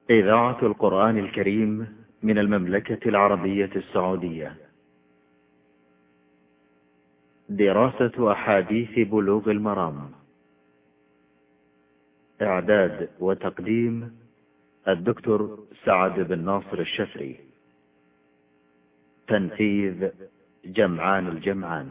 إذاعة القرآن الكريم من المملكة العربية السعودية. دراسة أحاديث بلوغ المرام. إعداد وتقديم الدكتور سعد بن ناصر الشفري. تنفيذ جمعان الجمعان.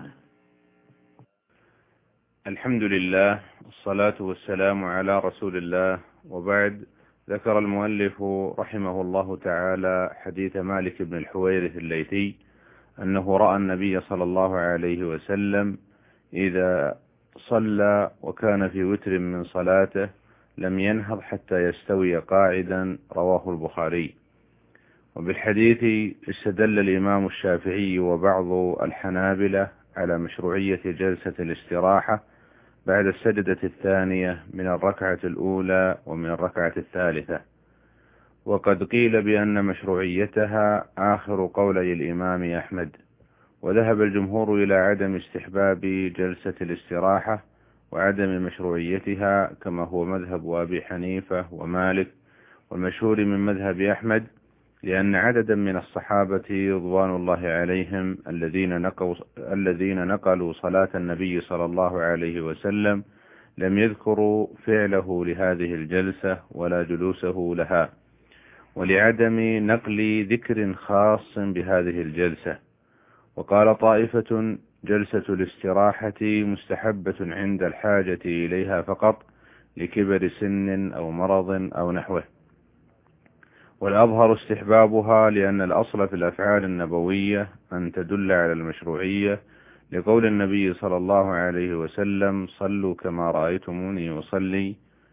الحمد لله والصلاة والسلام على رسول الله، وبعد. ذكر المؤلف رحمه الله تعالى حديث مالك بن الحويرث الليثي أنه رأى النبي صلى الله عليه وسلم إذا صلى وكان في وتر من صلاته لم ينهض حتى يستوي قاعدا، رواه البخاري. وبالحديث استدل الإمام الشافعي وبعض الحنابلة على مشروعية جلسة الاستراحة بعد السجدة الثانية من الركعة الأولى ومن الركعة الثالثة، وقد قيل بأن مشروعيتها آخر قولي الإمام أحمد، وذهب الجمهور إلى عدم استحباب جلسة الاستراحة وعدم مشروعيتها كما هو مذهب أبي حنيفة ومالك، والمشهور من مذهب أحمد لأن عددا من الصحابة رضوان الله عليهم الذين نقلوا صلاة النبي صلى الله عليه وسلم لم يذكروا فعله لهذه الجلسة ولا جلوسه لها، ولعدم نقل ذكر خاص بهذه الجلسة. وقال طائفة جلسة الاستراحة مستحبة عند الحاجة إليها فقط لكبر سن أو مرض أو نحوه، والأظهر استحبابها لأن الأصل في الأفعال النبوية أن تدل على المشروعية، لقول النبي صلى الله عليه وسلم: صلوا كما رأيتموني أصلي.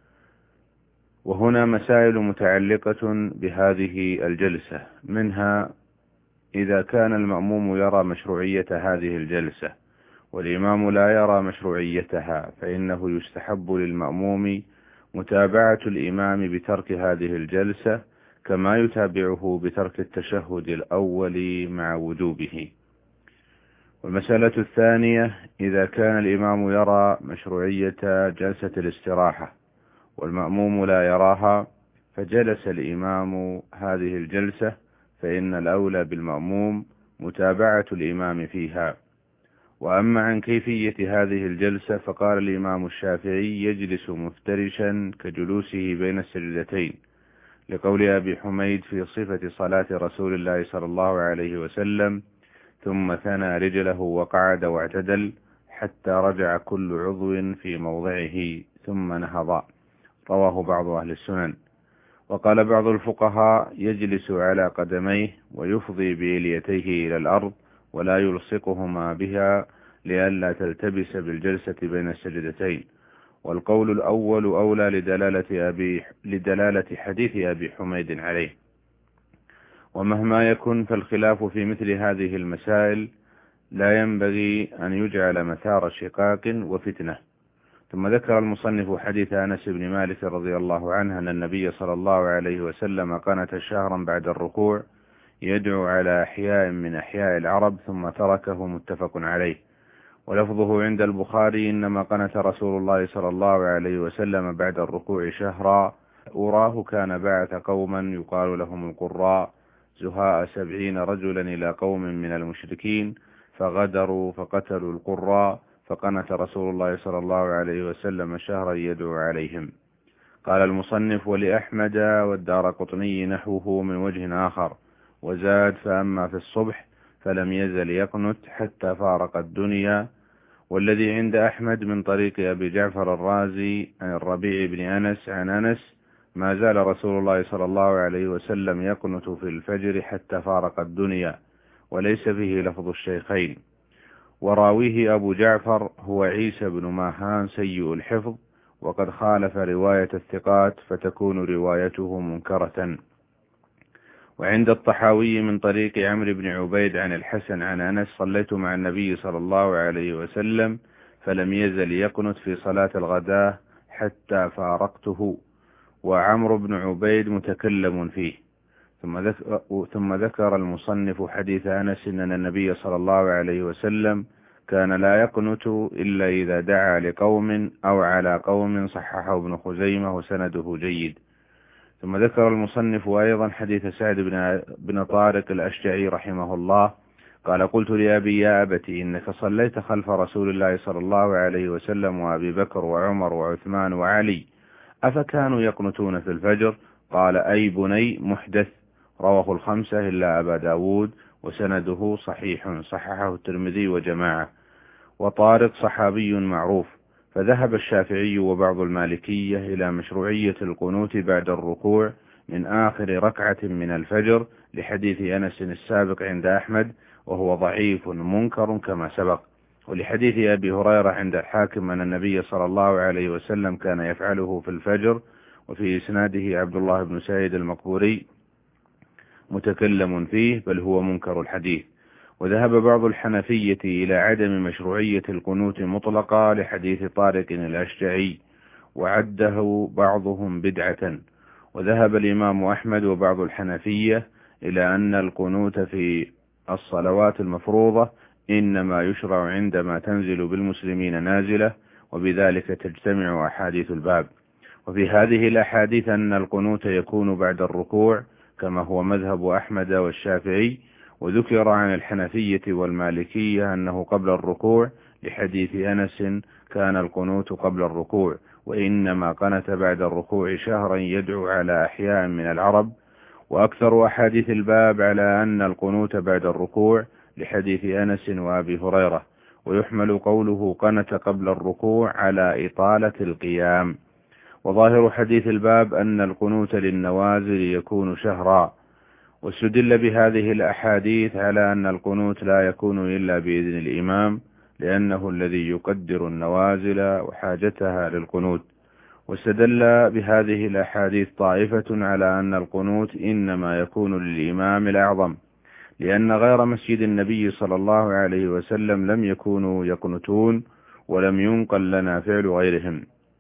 وهنا مسائل متعلقة بهذه الجلسة، منها إذا كان المأموم يرى مشروعية هذه الجلسة والإمام لا يرى مشروعيتها، فإنه يستحب للمأموم متابعة الإمام بترك هذه الجلسة كما يتابعه بترك التشهد الأول مع وجوبه. والمسألة الثانية: إذا كان الإمام يرى مشروعية جلسة الاستراحة والمأموم لا يراها فجلس الإمام هذه الجلسة، فإن الأولى بالمأموم متابعة الإمام فيها. وأما عن كيفية هذه الجلسة فقال الإمام الشافعي: يجلس مفترشا كجلوسه بين السجدتين، لقول أبي حميد في صفة صلاة رسول الله صلى الله عليه وسلم: ثم ثنى رجله وقعد واعتدل حتى رجع كل عضو في موضعه ثم نهض، رواه بعض أهل السنن. وقال بعض الفقهاء: يجلس على قدميه ويفضي بإليتيه إلى الأرض ولا يلصقهما بها لئلا تلتبس بالجلسة بين السجدتين. والقول الأول أولى لدلالة حديث أبي حميد عليه. ومهما يكن فالخلاف في مثل هذه المسائل لا ينبغي أن يجعل مثار شقاق وفتنة. ثم ذكر المصنف حديث أنس بن مالك رضي الله عنه أن النبي صلى الله عليه وسلم قنت شهرا بعد الركوع يدعو على أحياء من أحياء العرب ثم تركه، متفق عليه. ولفظه عند البخاري: إنما قنت رسول الله صلى الله عليه وسلم بعد الركوع شهرا أراه كان بعث قوما يقال لهم القراء زهاء 70 رجلا إلى قوم من المشركين فغدروا فقتلوا القراء، فقنت رسول الله صلى الله عليه وسلم شهرا يدعو عليهم. قال المصنف: ولأحمد والدارقطني نحوه من وجه آخر، وزاد: فأما في الصبح فلم يزل يقنت حتى فارق الدنيا. والذي عند أحمد من طريق أبي جعفر الرازي عن الربيع بن أنس عن أنس: ما زال رسول الله صلى الله عليه وسلم يقنت في الفجر حتى فارق الدنيا، وليس فيه لفظ الشيخين. وراويه أبو جعفر هو عيسى بن ماهان سيء الحفظ، وقد خالف رواية الثقات فتكون روايته منكرة. وعند الطحاوي من طريق عمرو بن عبيد عن الحسن عن أنس: صليت مع النبي صلى الله عليه وسلم فلم يزل يقنت في صلاة الغداء حتى فارقته. وعمرو بن عبيد متكلم فيه. ثم ذكر المصنف حديث أنس أن النبي صلى الله عليه وسلم كان لا يقنت إلا إذا دعا لقوم أو على قوم، صححه ابن خزيمة وسنده جيد. ثم ذكر المصنف أيضا حديث سعد بن طارق الأشجعي رحمه الله قال قلت لأبي يا أبت إنك صليت خلف رسول الله صلى الله عليه وسلم وأبي بكر وعمر وعثمان وعلي أفكانوا يقنتون في الفجر؟ قال أي بني محدث، رواه الخمسة إلا أبا داود وسنده صحيح، صححه الترمذي وجماعة. وطارق صحابي معروف. فذهب الشافعي وبعض المالكية إلى مشروعية القنوت بعد الركوع من آخر ركعة من الفجر لحديث أنس السابق عند أحمد وهو ضعيف منكر كما سبق، ولحديث أبي هريرة عند الحاكم أن النبي صلى الله عليه وسلم كان يفعله في الفجر، وفي إسناده عبد الله بن سعيد المقبوري متكلم فيه بل هو منكر الحديث. وذهب بعض الحنفية إلى عدم مشروعية القنوت مطلقة لحديث طارق الأشجعي وعده بعضهم بدعة. وذهب الإمام أحمد وبعض الحنفية إلى أن القنوت في الصلوات المفروضة إنما يشرع عندما تنزل بالمسلمين نازلة، وبذلك تجتمع أحاديث الباب. وفي هذه الأحاديث أن القنوت يكون بعد الركوع كما هو مذهب أحمد والشافعي، وذكر عن الحنفية والمالكية أنه قبل الركوع لحديث أنس كان القنوت قبل الركوع، وإنما قنت بعد الركوع شهرا يدعو على أحياء من العرب. وأكثر أحاديث الباب على أن القنوت بعد الركوع لحديث أنس وأبي هريرة، ويحمل قوله قنت قبل الركوع على إطالة القيام. وظاهر حديث الباب أن القنوت للنوازل يكون شهرا، واستدل بهذه الأحاديث على أن القنوت لا يكون إلا بإذن الإمام لأنه الذي يقدر النوازل وحاجتها للقنوت. واستدل بهذه الأحاديث طائفة على أن القنوت إنما يكون للإمام الأعظم لأن غير مسجد النبي صلى الله عليه وسلم لم يكونوا يقنتون ولم ينقل لنا فعل غيرهم.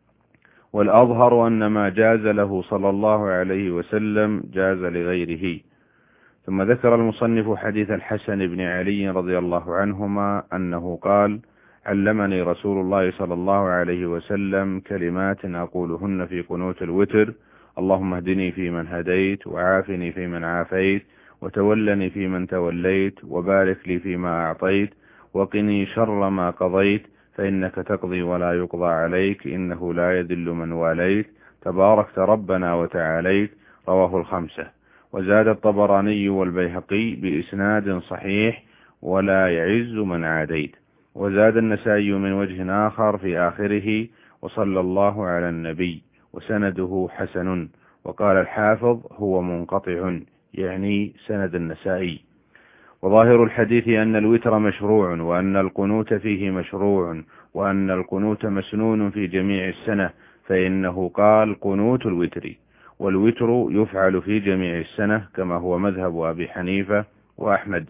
والأظهر أن ما جاز له صلى الله عليه وسلم جاز لغيره. ثم ذكر المصنف حديث الحسن بن علي رضي الله عنهما أنه قال علمني رسول الله صلى الله عليه وسلم كلمات أقولهن في قنوت الوتر: اللهم اهدني فيمن هديت، وعافني فيمن عافيت، وتولني فيمن توليت، وبارك لي فيما أعطيت، وقني شر ما قضيت، فإنك تقضي ولا يقضى عليك، إنه لا يذل من واليت، تباركت ربنا وتعاليت. رواه الخمسة. وزاد الطبراني والبيهقي بإسناد صحيح: ولا يعز من عاديت. وزاد النسائي من وجه آخر في آخره: وصلى الله على النبي، وسنده حسن. وقال الحافظ هو منقطع، يعني سند النسائي. وظاهر الحديث أن الوتر مشروع، وأن القنوت فيه مشروع، وأن القنوت مسنون في جميع السنة، فإنه قال قنوت الوتر، والوتر يفعل في جميع السنة كما هو مذهب أبي حنيفة وأحمد.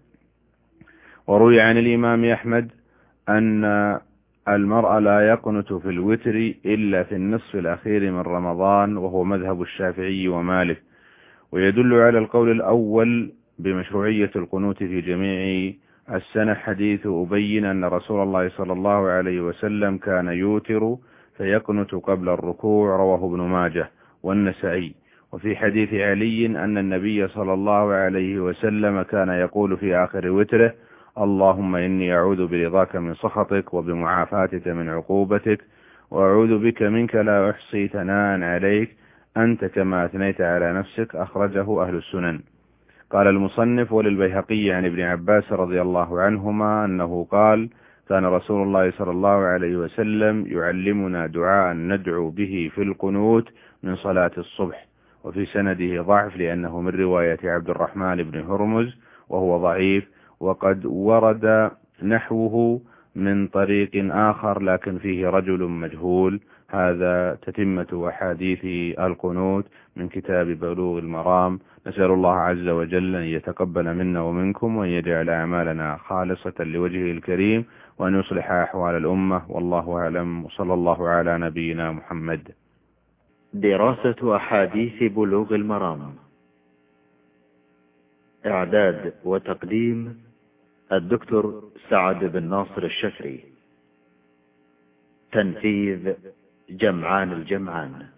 وروي عن الإمام أحمد أن المرء لا يقنت في الوتر إلا في النصف الأخير من رمضان، وهو مذهب الشافعي ومالك. ويدل على القول الأول بمشروعية القنوت في جميع السنة حديث أبي أن رسول الله صلى الله عليه وسلم كان يوتر فيقنت قبل الركوع، رواه ابن ماجه والنسائي. وفي حديث علي أن النبي صلى الله عليه وسلم كان يقول في آخر وتره: اللهم إني أعوذ برضاك من سخطك وبمعافاتك من عقوبتك، وأعوذ بك منك لا أحصي ثناء عليك أنت كما أثنيت على نفسك. أخرجه أهل السنن. قال المصنف: وللبيهقي عن ابن عباس رضي الله عنهما أنه قال: كان رسول الله صلى الله عليه وسلم يعلمنا دعاء ندعو به في القنوت من صلاة الصبح. وفي سنده ضعف لأنه من رواية عبد الرحمن بن هرمز وهو ضعيف، وقد ورد نحوه من طريق آخر لكن فيه رجل مجهول. هذا تتمة أحاديث القنوت من كتاب بلوغ المرام. نسأل الله عز وجل أن يتقبل منا ومنكم، وأن يجعل أعمالنا خالصة لوجهه الكريم، وأن يصلح أحوال الأمة. والله أعلم، وصلى الله على نبينا محمد. دراسة أحاديث بلوغ المرام. إعداد وتقديم الدكتور سعد بن ناصر الشفري. تنفيذ جمعان الجمعان.